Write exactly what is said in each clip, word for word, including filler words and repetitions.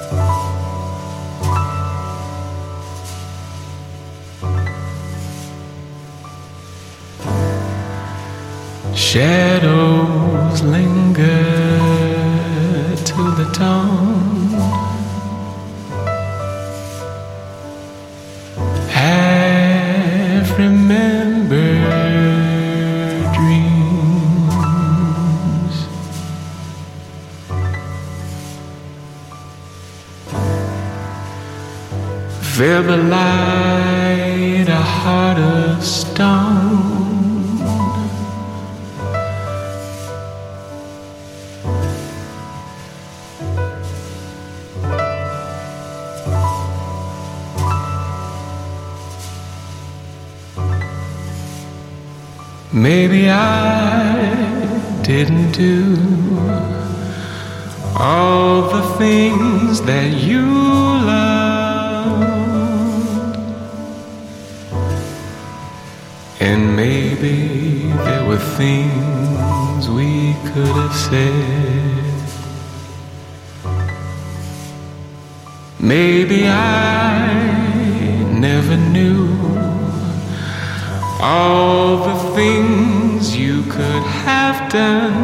Shadows linger till the dawn. Half remembered dreams. Feel the light, a heart of stone. Maybe I didn't do all the things that you loved, and maybe there were things we could have said. Maybe I never knew all the things you could have done.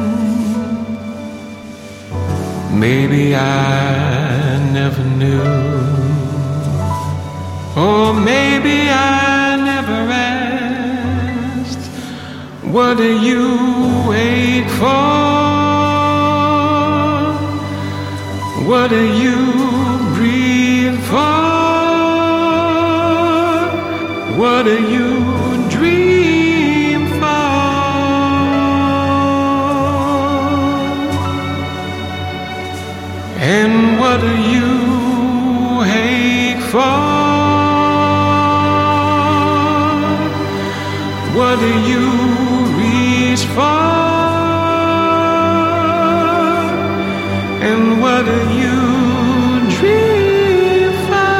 Maybe I never knew. Or maybe I never asked, what do you wait for? What do you breathe for? What do you dream for? And what do you hate for? What do you reach for? And what do you dream for?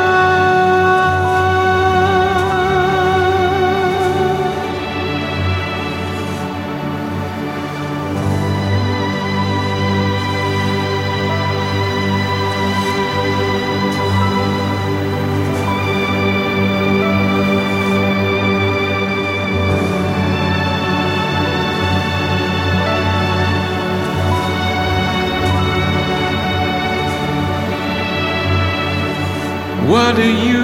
What do you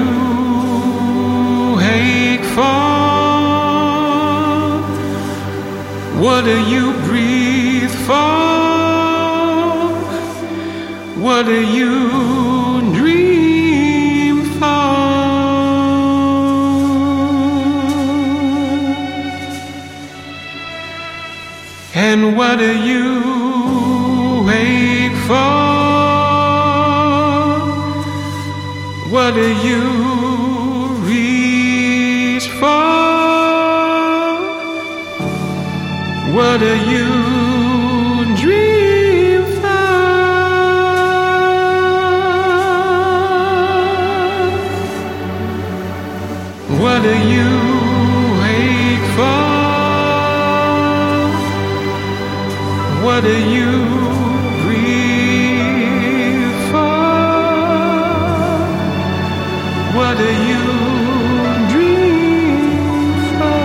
hate for? What do you breathe for? What do you dream for? And what do you wait for? What do you reach for? What do you dream for? What do you hate for? What do you breathe for? What do you dream for?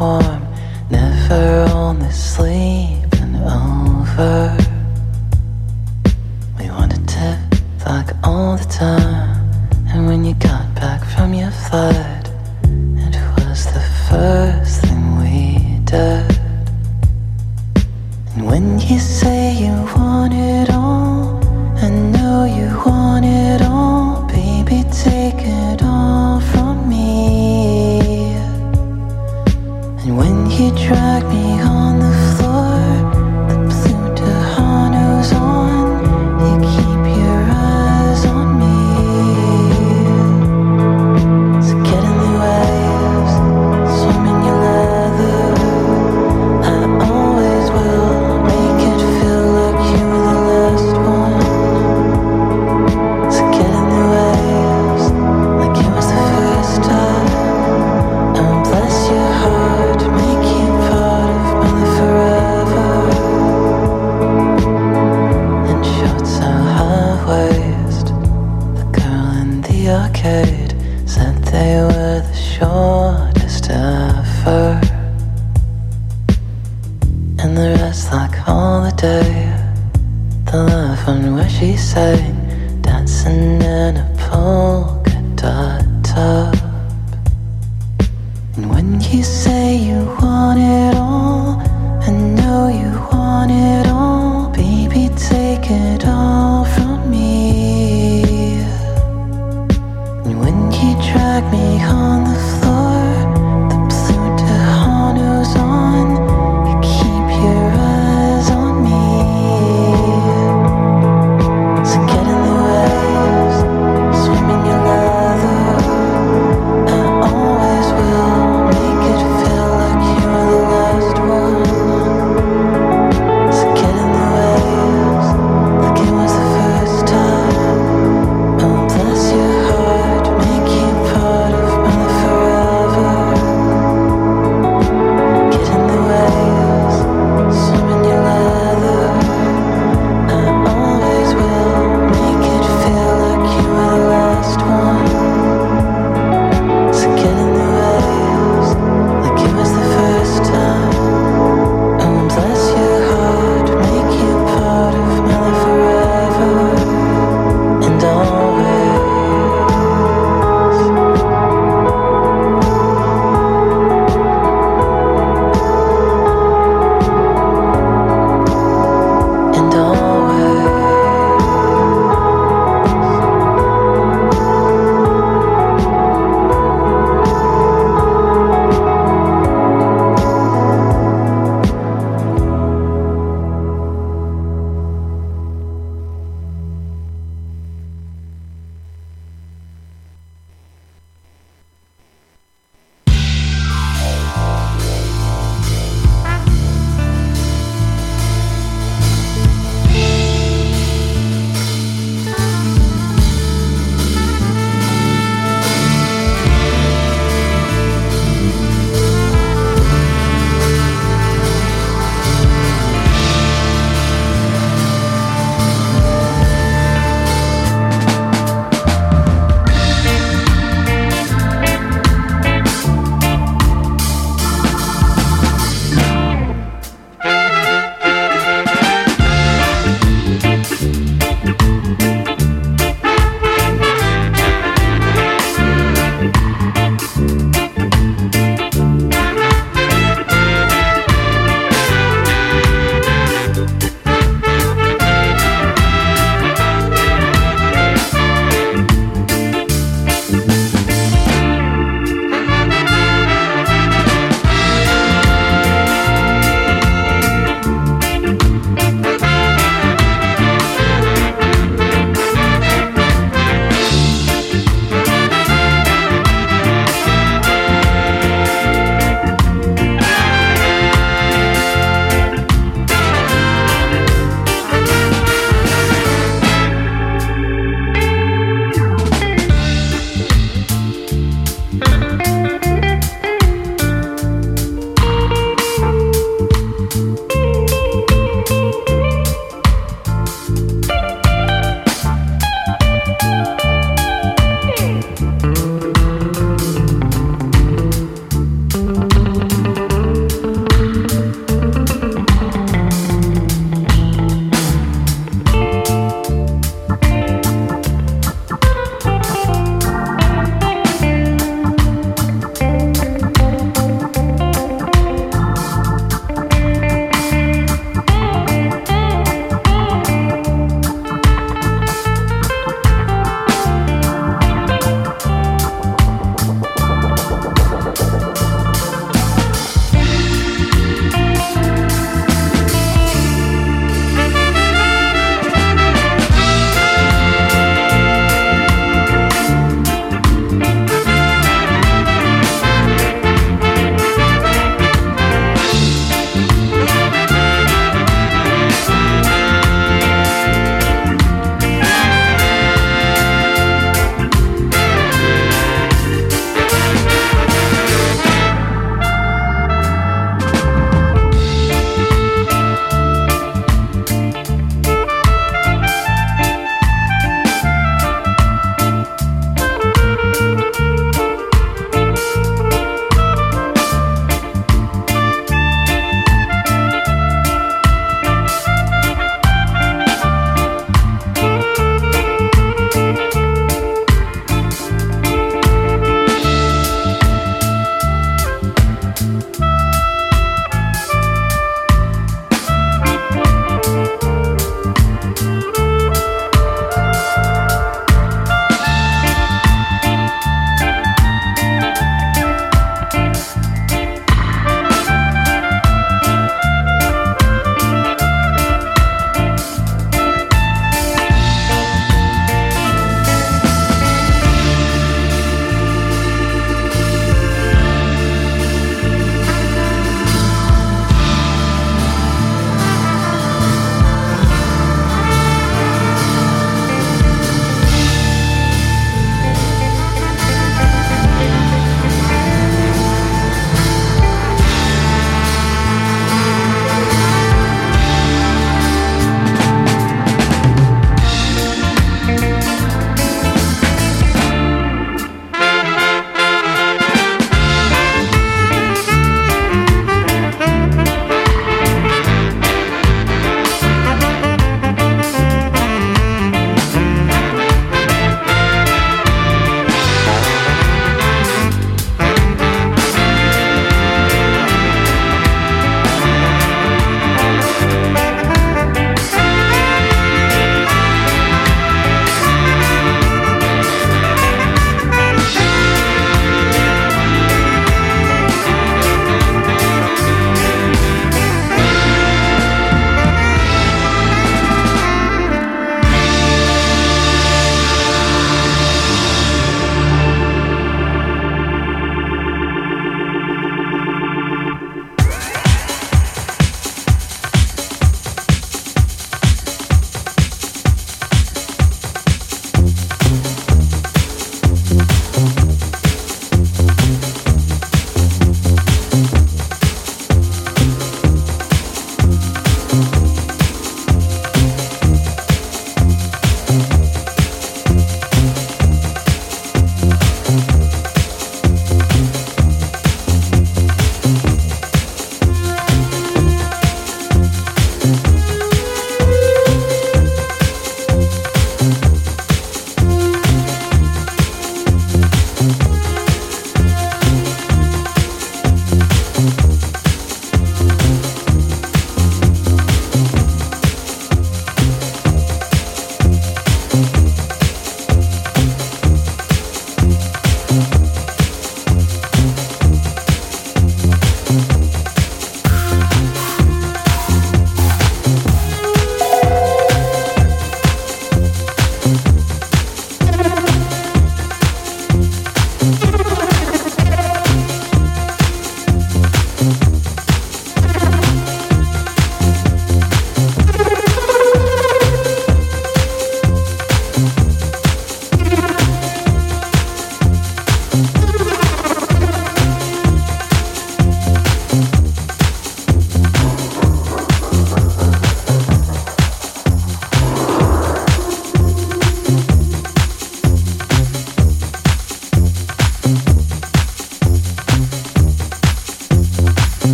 warm, never only sleeping over. We wanted to fuck all the time, and when you got back from your flight, it was the first thing we did. And when you say you want it all, I know you want it all, baby, take it all from me. And when you drag me on the floor, the blue Tejano's on, you keep your eyes on me. So get in the waves, swim in your leather, I always will make it feel like you're the last one. So get in the waves, like it was the first time, and bless your heart, make you part of my forever. In shorts so high waist, the girl in the arcade said they were the shortest ever. And the rest like holiday, the love one where she sang, dancing in a polka dot top. And when you say you want it all, I know you want it all, baby, take it all from me. And when you drag me on the floor, the blue Tejano's on, you keep your eyes on me. So get in the waves, swim in your leather, I always will make it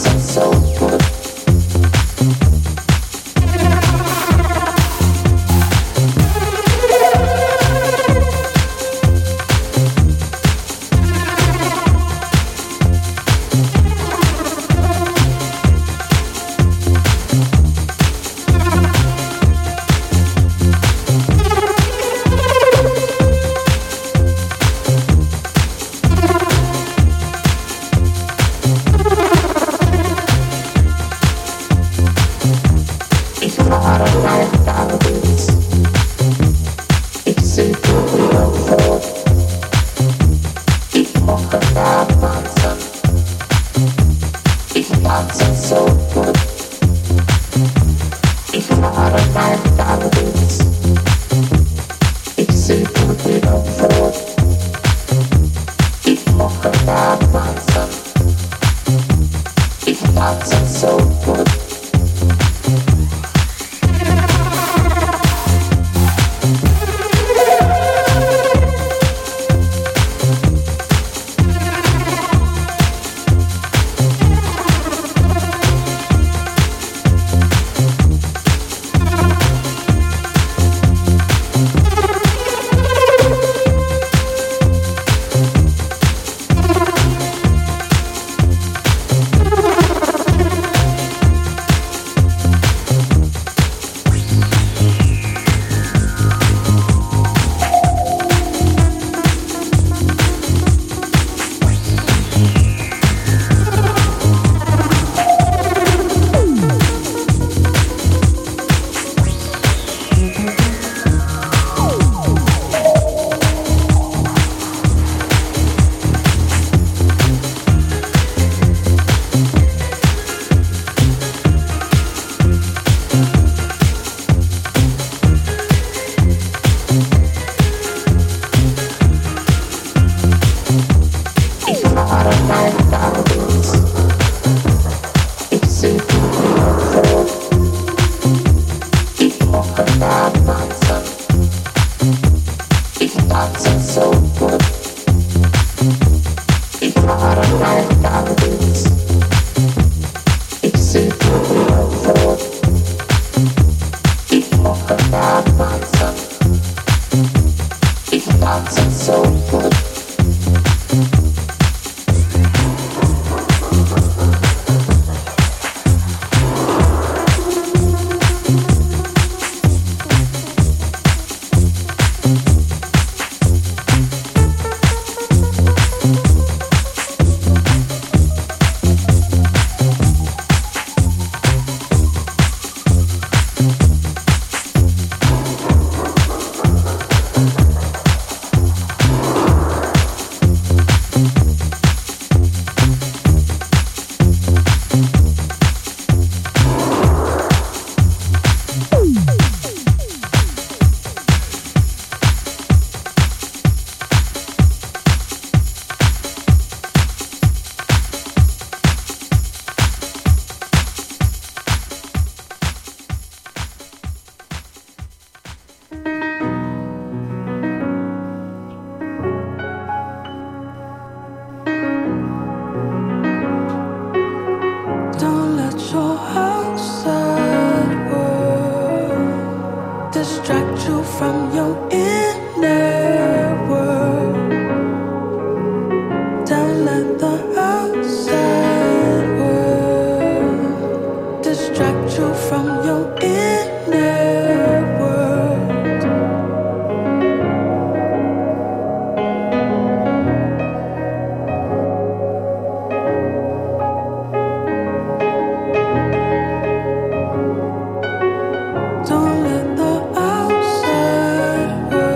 Don't let the outside world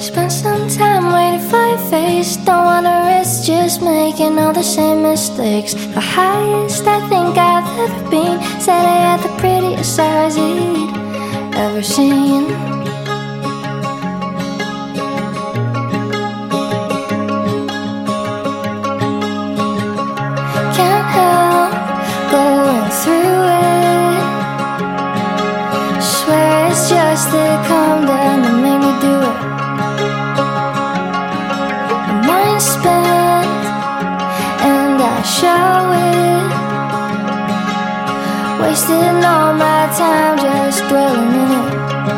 Spent some time waiting for your face. Don't wanna risk just making all the same mistakes. The highest I think I've ever been. Said I had the prettiest eyes he'd ever seen. Can't help going through it. Swear it's just the calm down that made me do it. Spent, and I show it. Wasting all my time just dwelling in it.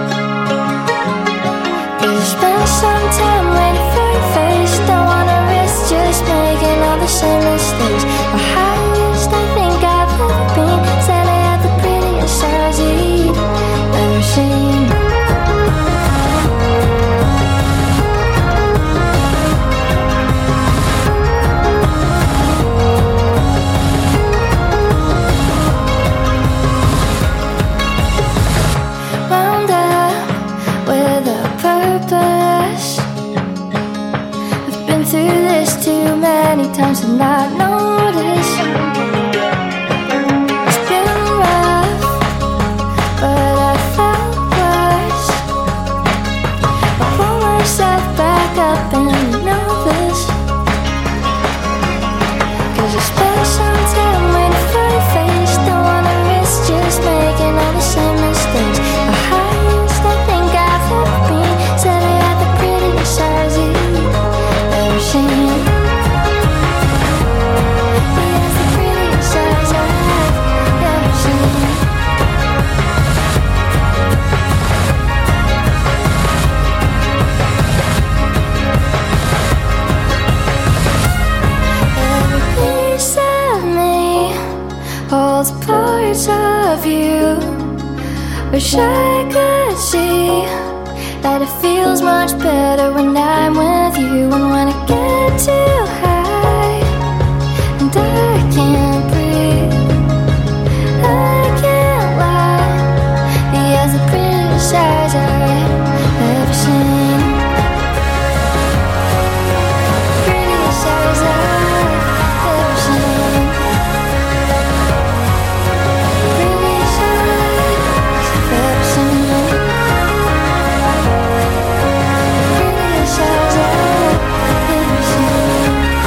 Cause I spent some time waiting for your face. Don't wanna risk just making all the same mistakes. The highest I think I've ever been. Said I had the prettiest eyes he'd ever seen. Through this too many times to not notice. It's been rough, but I felt worse. I pull myself back up and you know this. Cause I spent some time waiting for your face. Don't wanna risk just making all the same mistakes. The highest I think I've ever been. Said I had the prettiest eyes you've ever seen. He has the prettiest eyes I've ever seen. Every piece of me holds parts of you. Wish I could see that it feels much better when I'm with you. And when I get too high and I can't breathe, I can't lie. He has the prettiest eyes I've ever seen. Prettiest eyes I've ever seen. Prettiest eyes I've ever seen. Prettiest eyes I've ever seen.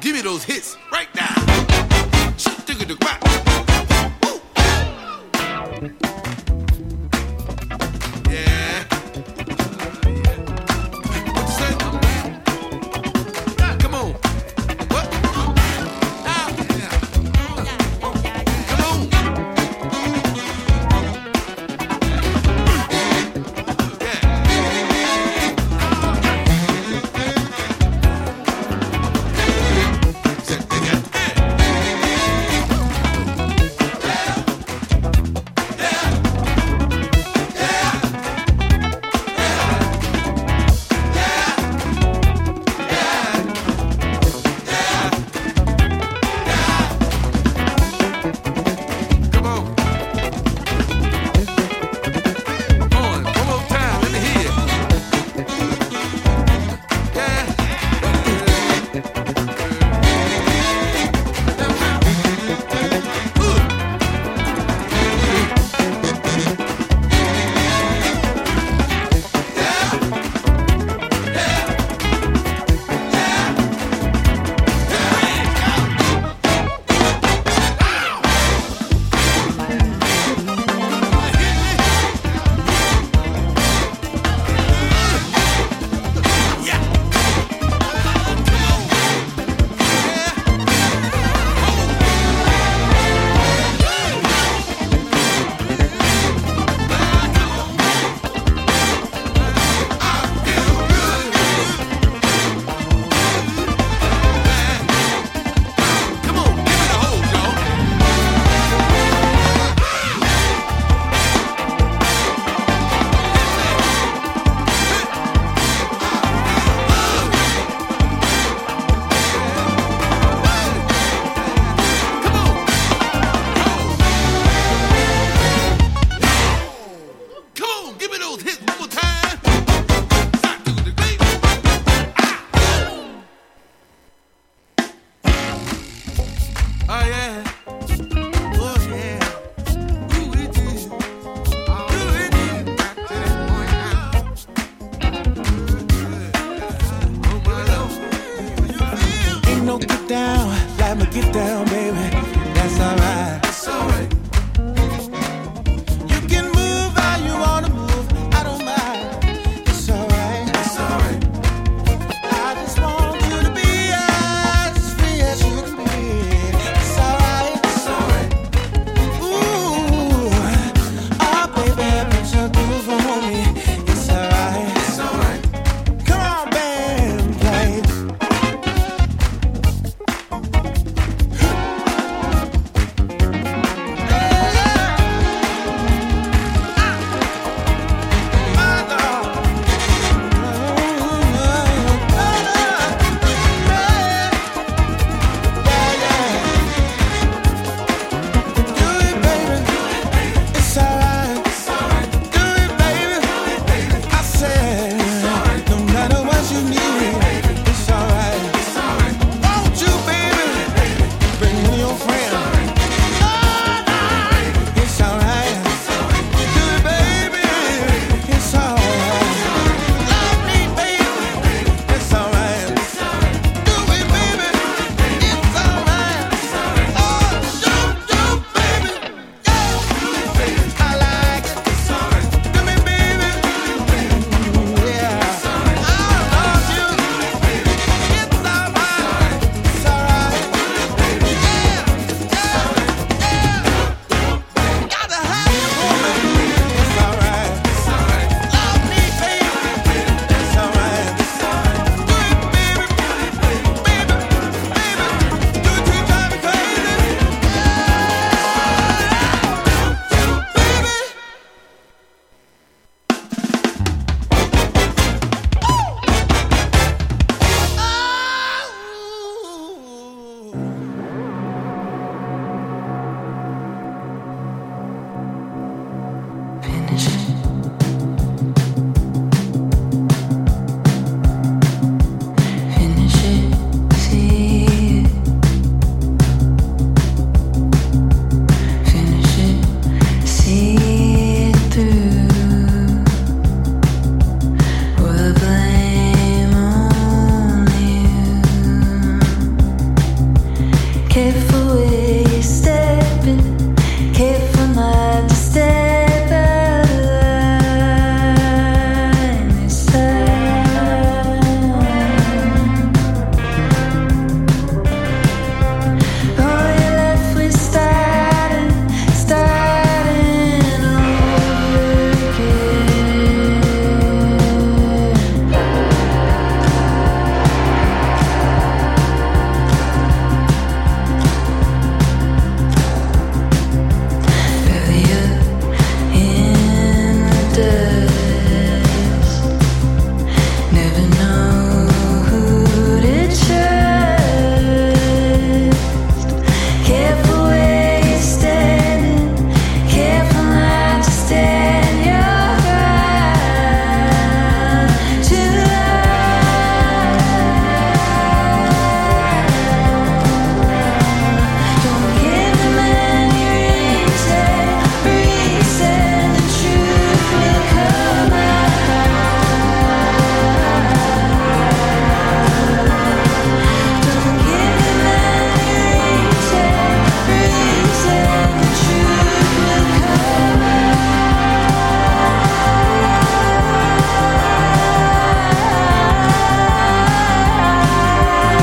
give me those hits right now. Yeah. What you say? Come on. What? Ah, yeah. Come on. Get down